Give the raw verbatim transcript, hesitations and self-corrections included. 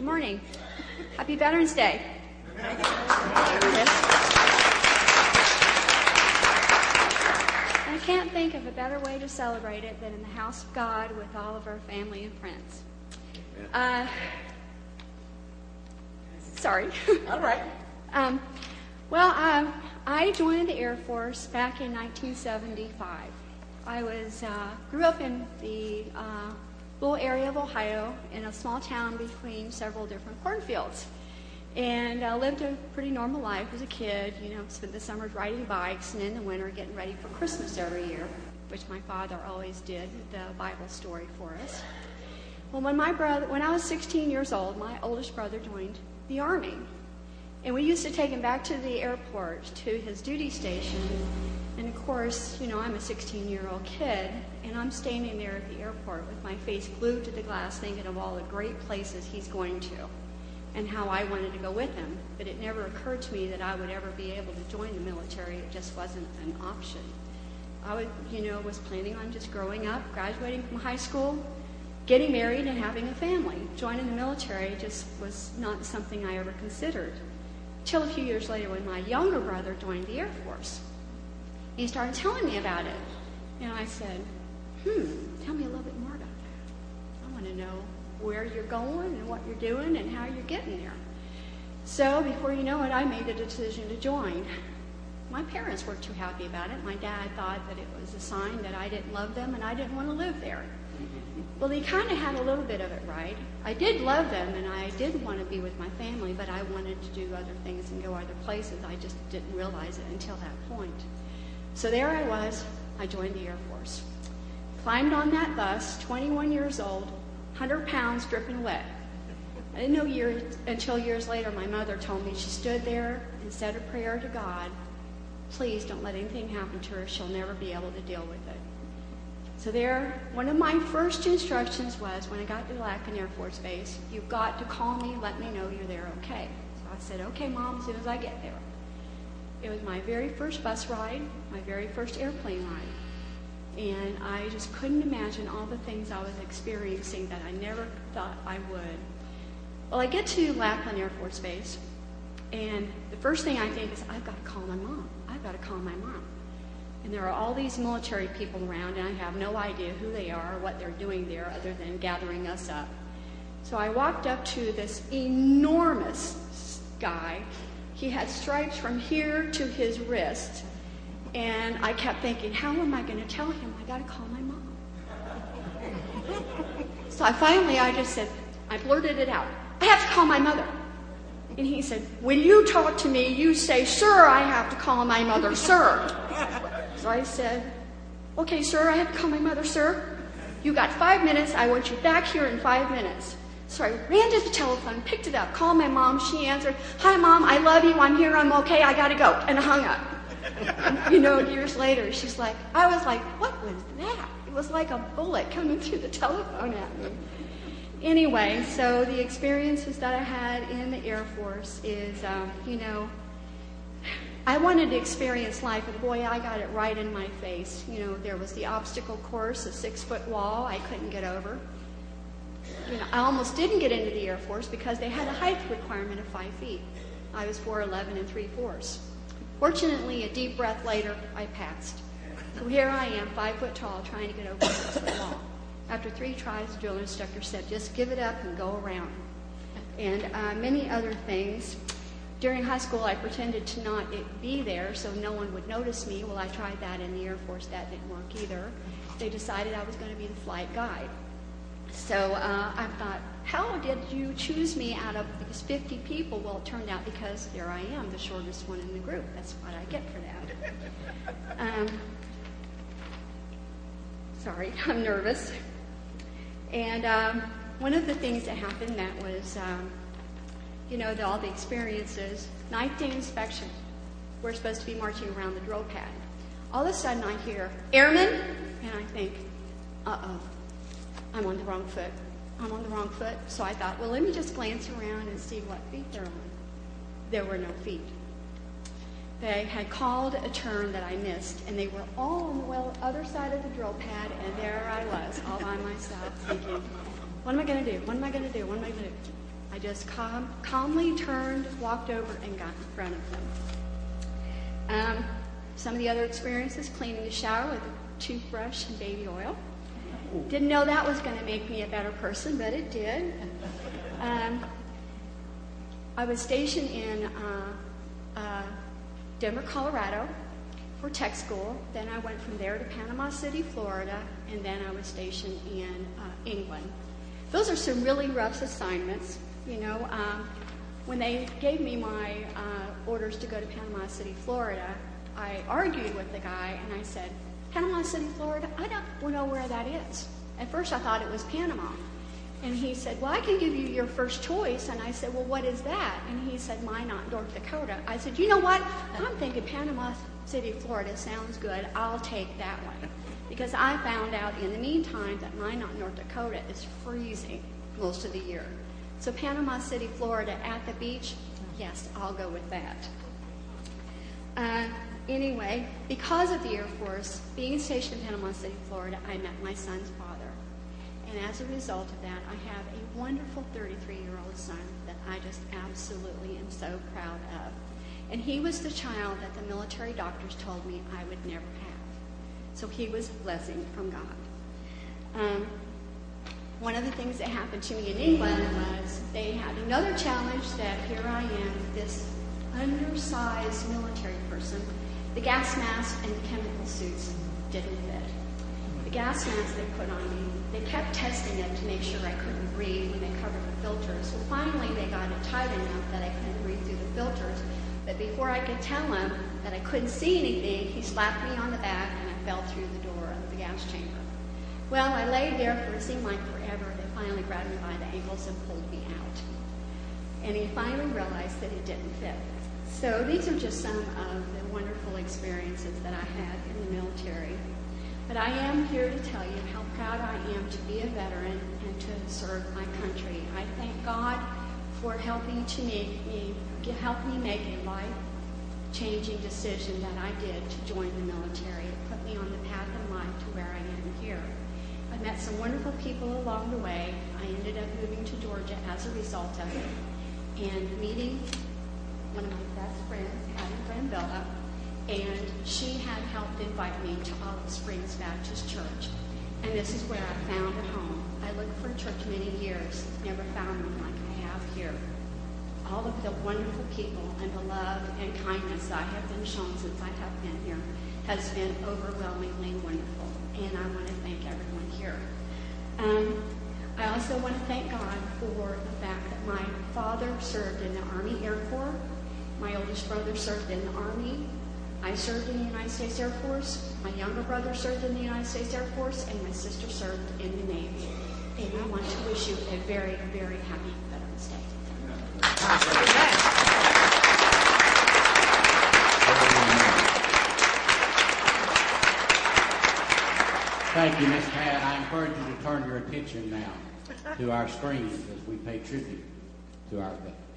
Good morning. Happy Veterans Day. I can't think of a better way to celebrate it than in the house of God with all of our family and friends. Uh, sorry. All right. um, well, um, I joined the Air Force back in nineteen seventy-five. I was uh, grew up in the uh, little area of Ohio in a small town between several different cornfields. And I lived a pretty normal life as a kid, you know, spent the summers riding bikes and in the winter getting ready for Christmas every year, which my father always did, the Bible story for us. Well, when my brother, when I was sixteen years old, my oldest brother joined the Army. And we used to take him back to the airport to his duty station. And of course, you know, I'm a sixteen-year-old kid, and I'm standing there at the airport with my face glued to the glass thinking of all the great places he's going to and how I wanted to go with him. But it never occurred to me that I would ever be able to join the military. It just wasn't an option. I would, you know, was planning on just growing up, graduating from high school, getting married, and having a family. Joining the military just was not something I ever considered. Till a few years later when my younger brother joined the Air Force. He started telling me about it. And I said, hmm, tell me a little bit more about that. I want to know where you're going and what you're doing and how you're getting there. So before you know it, I made the decision to join. My parents weren't too happy about it. My dad thought that it was a sign that I didn't love them and I didn't want to live there. Well, he kind of had a little bit of it right. I did love them and I did want to be with my family, but I wanted to do other things and go other places. I just didn't realize it until that point. So there I was. I joined the Air Force. Climbed on that bus, twenty-one years old, one hundred pounds, dripping wet. I didn't know year, until years later my mother told me she stood there and said a prayer to God, please don't let anything happen to her. She'll never be able to deal with it. So there, one of my first instructions was when I got to Lackland Air Force Base, you've got to call me, let me know you're there okay. So I said, okay, Mom, as soon as I get there. It was my very first bus ride, my very first airplane ride. And I just couldn't imagine all the things I was experiencing that I never thought I would. Well, I get to Lackland Air Force Base, and the first thing I think is, I've got to call my mom. I've got to call my mom. And there are all these military people around, and I have no idea who they are or what they're doing there other than gathering us up. So I walked up to this enormous guy. He had stripes from here to his wrist. And I kept thinking, how am I going to tell him I got to call my mom? So I finally, I just said, I blurted it out. I have to call my mother. And he said, when you talk to me, you say, sir, I have to call my mother, sir. So I said, okay, sir, I have to call my mother, sir. You got five minutes. I want you back here in five minutes. So I ran to the telephone, picked it up, called my mom. She answered, hi, Mom, I love you. I'm here. I'm okay. I got to go. And I hung up. And, you know, years later, she's like, I was like, what was that? It was like a bullet coming through the telephone at me. Anyway, so the experiences that I had in the Air Force is, um, you know, I wanted to experience life, and boy, I got it right in my face. You know, there was the obstacle course, a six-foot wall I couldn't get over. You know, I almost didn't get into the Air Force because they had a height requirement of five feet. I was four eleven and three-fourths. Fortunately, a deep breath later, I passed. So here I am, five foot tall, trying to get over the six-foot wall. After three tries, the drill instructor said, just give it up and go around. And uh, many other things. During high school, I pretended to not be there so no one would notice me. Well, I tried that in the Air Force. That didn't work either. They decided I was going to be the flight guide. So uh, I thought, how did you choose me out of these fifty people? Well, it turned out because there I am, the shortest one in the group. That's what I get for that. Um, sorry, I'm nervous. And um, one of the things that happened that was, um, you know, the, all the experiences, ninth day inspection, we're supposed to be marching around the drill pad. All of a sudden I hear, airmen, and I think, uh-oh, I'm on the wrong foot. I'm on the wrong foot. So I thought, well, let me just glance around and see what feet they're on. There were no feet. They had called a turn that I missed, and they were all on the well, other side of the drill pad, and there I was, all by myself, thinking, what am I going to do? What am I going to do? What am I going to do? I just calm, calmly turned, walked over, and got in front of them. Um, some of the other experiences, cleaning the shower with a toothbrush and baby oil. Didn't know that was going to make me a better person, but it did. Um, I was stationed in uh, uh, Denver, Colorado for tech school. Then I went from there to Panama City, Florida, and then I was stationed in uh, England. Those are some really rough assignments. You know, um, when they gave me my uh, orders to go to Panama City, Florida, I argued with the guy and I said, Panama City, Florida, I don't know where that is. At first I thought it was Panama. And he said, well, I can give you your first choice. And I said, well, what is that? And he said, Minot, North Dakota. I said, you know what? I'm thinking Panama City, Florida sounds good. I'll take that one. Because I found out in the meantime that Minot, North Dakota is freezing most of the year. So Panama City, Florida at the beach, yes, I'll go with that. Uh, anyway, because of the Air Force, being stationed in Panama City, Florida, I met my son's father. And as a result of that, I have a wonderful thirty-three-year-old son that I just absolutely am so proud of. And he was the child that the military doctors told me I would never have. So he was a blessing from God. Um, One of the things that happened to me in England was they had another challenge that here I am, this undersized military person. The gas mask and the chemical suits didn't fit. The gas mask they put on me, they kept testing it to make sure I couldn't breathe when they covered the filters. Well, finally they got it tight enough that I couldn't breathe through the filters. But before I could tell him that I couldn't see anything, he slapped me on the back and I fell through the door of the gas chamber. Well, I lay there for it seemed like forever. They finally grabbed me by the ankles and pulled me out. And he finally realized that it didn't fit. So these are just some of the wonderful experiences that I had in the military. But I am here to tell you how proud I am to be a veteran and to serve my country. I thank God for helping to make me, help me make a life-changing decision that I did to join the military. It put me on the path in life to where I am here. I met some wonderful people along the way. I ended up moving to Georgia as a result of it and meeting one of my best friends, Patty Brambilla, and she had helped invite me to Olive Springs Baptist Church. And this is where I found a home. I looked for a church many years, never found one like I have here. All of the wonderful people and the love and kindness I have been shown since I have been here has been overwhelmingly wonderful. And I want to thank everyone here. Um, I also want to thank God for the fact that my father served in the Army Air Corps. My oldest brother served in the Army. I served in the United States Air Force. My younger brother served in the United States Air Force. And my sister served in the Navy. And I want to wish you a very, very happy Veterans Day. Thank you, Miz Pat. I encourage you to turn your attention now to our screens as we pay tribute to our veterans.